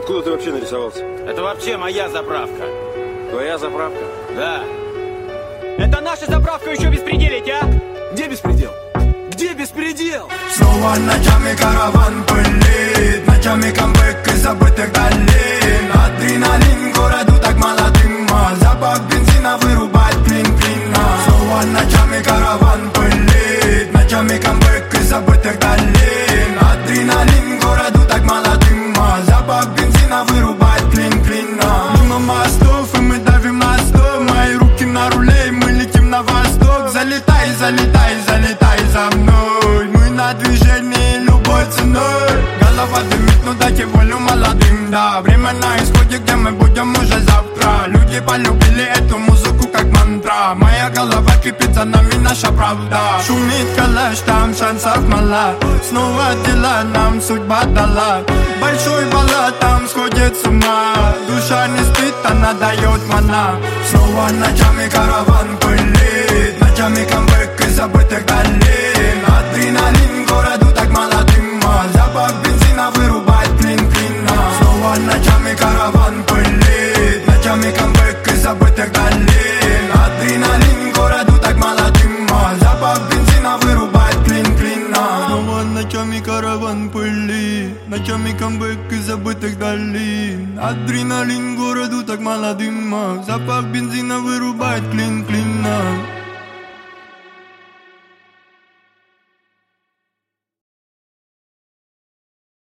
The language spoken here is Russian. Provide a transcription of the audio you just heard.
Откуда ты вообще нарисовался? Это вообще моя заправка. Твоя заправка? Да. Это наша заправка, еще беспределить, а? Где беспредел? Где беспредел? Снова ночами караван пылит, ночами камбэк из забытых долин. Адреналин городу так мало дыма, запах бензина вырубает клин-клина. Снова ночами караван пылит, ночами камбэк из забытых долин. Адреналин городу так мало дыма, запах бензина вырубает клин-клина. Мимо мостов и мы давим на стоп, мои руки на руле и мы летим на восток. Залетай, залетай, залетай за мной, мы на движении любой ценой. Голова дымит, ну дайте волю молодым, да. Время на исходе, где мы будем уже завтра. Люди полюбили эту музыку как мантра. Моя голова кипит, за нами наша правда. Шумит калаш, там шансов мало. Снова дела нам судьба дала. Большой баллад, там сходит с ума. Душа не спит, она дает мана. Снова ночами караван пылит, ночами камбэк из забытых долин. Адреналин городу так мало дыма, запах бензина вырубает клин-клина. Снова ночами караван пылит, ночами камбэк из забытых долин. Адреналин городу так мало дыма, запах бензина вырубает клин-клина. Снова ночами караван пылит, ночами камбэк из забытых долин. Адреналин городу так мало дыма, запах бензина вырубает клин-клина.